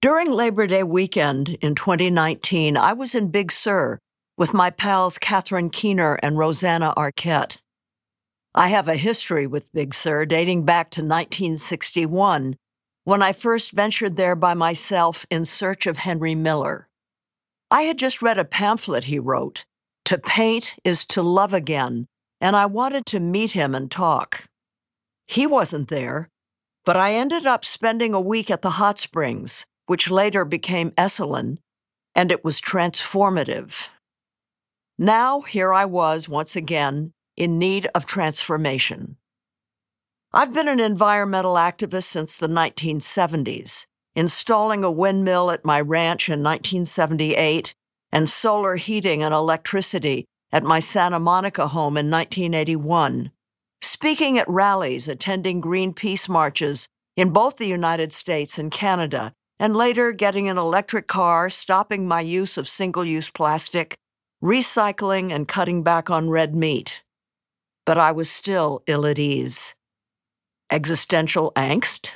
During Labor Day weekend in 2019, I was in Big Sur with my pals Catherine Keener and Rosanna Arquette. I have a history with Big Sur dating back to 1961, when I first ventured there by myself in search of Henry Miller. I had just read a pamphlet he wrote, "To Paint is to Love Again," and I wanted to meet him and talk. He wasn't there, but I ended up spending a week at the hot springs, which later became Esalen, and it was transformative. Now, here I was once again in need of transformation. I've been an environmental activist since the 1970s, installing a windmill at my ranch in 1978 and solar heating and electricity at my Santa Monica home in 1981, speaking at rallies, attending Greenpeace marches in both the United States and Canada, and later getting an electric car, stopping my use of single-use plastic, recycling, and cutting back on red meat. But I was still ill at ease. Existential angst?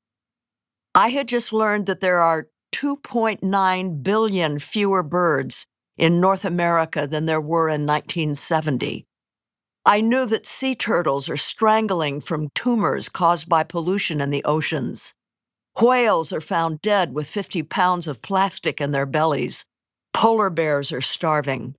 I had just learned that there are 2.9 billion fewer birds in North America than there were in 1970. I knew that sea turtles are strangling from tumors caused by pollution in the oceans. Whales are found dead with 50 pounds of plastic in their bellies. Polar bears are starving.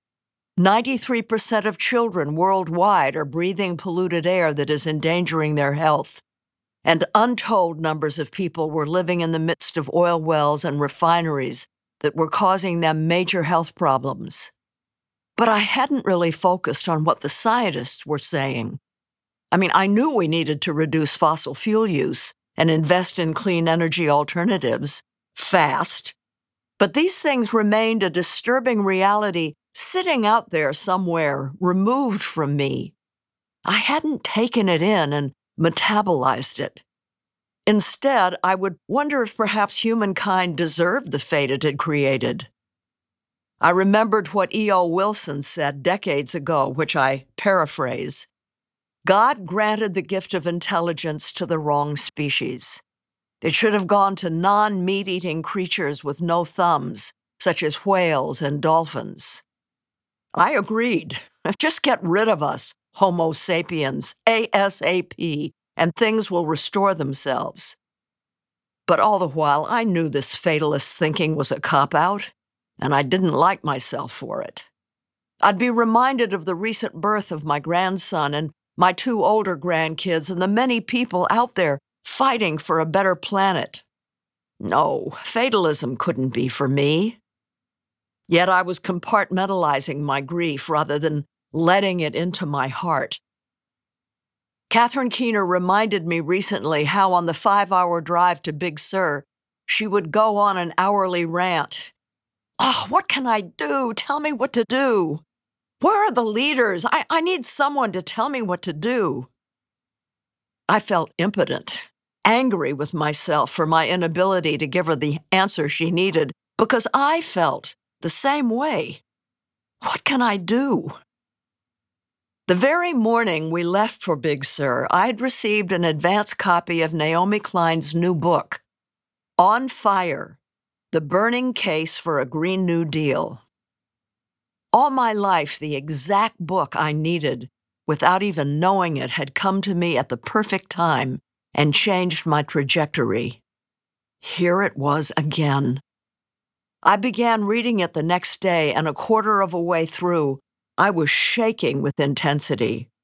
93% of children worldwide are breathing polluted air that is endangering their health. And untold numbers of people were living in the midst of oil wells and refineries that were causing them major health problems. But I hadn't really focused on what the scientists were saying. I knew we needed to reduce fossil fuel use and invest in clean energy alternatives fast. But these things remained a disturbing reality sitting out there somewhere, removed from me. I hadn't taken it in and metabolized it. Instead, I would wonder if perhaps humankind deserved the fate it had created. I remembered what E.O. Wilson said decades ago, which I paraphrase. God granted the gift of intelligence to the wrong species. It should have gone to non-meat-eating creatures with no thumbs, such as whales and dolphins. I agreed. Just get rid of us, Homo sapiens, ASAP, and things will restore themselves. But all the while, I knew this fatalist thinking was a cop-out, and I didn't like myself for it. I'd be reminded of the recent birth of my grandson and my 2 older grandkids and the many people out there fighting for a better planet. No, fatalism couldn't be for me. Yet I was compartmentalizing my grief rather than letting it into my heart. Catherine Keener reminded me recently how on the 5-hour drive to Big Sur, she would go on an hourly rant. "Oh, what can I do? Tell me what to do. Where are the leaders? I need someone to tell me what to do." I felt impotent, angry with myself for my inability to give her the answer she needed, because I felt the same way. What can I do? The very morning we left for Big Sur, I'd received an advance copy of Naomi Klein's new book, On Fire: The Burning Case for a Green New Deal. All my life, the exact book I needed, without even knowing it, had come to me at the perfect time and changed my trajectory. Here it was again. I began reading it the next day, and a quarter of a way through, I was shaking with intensity.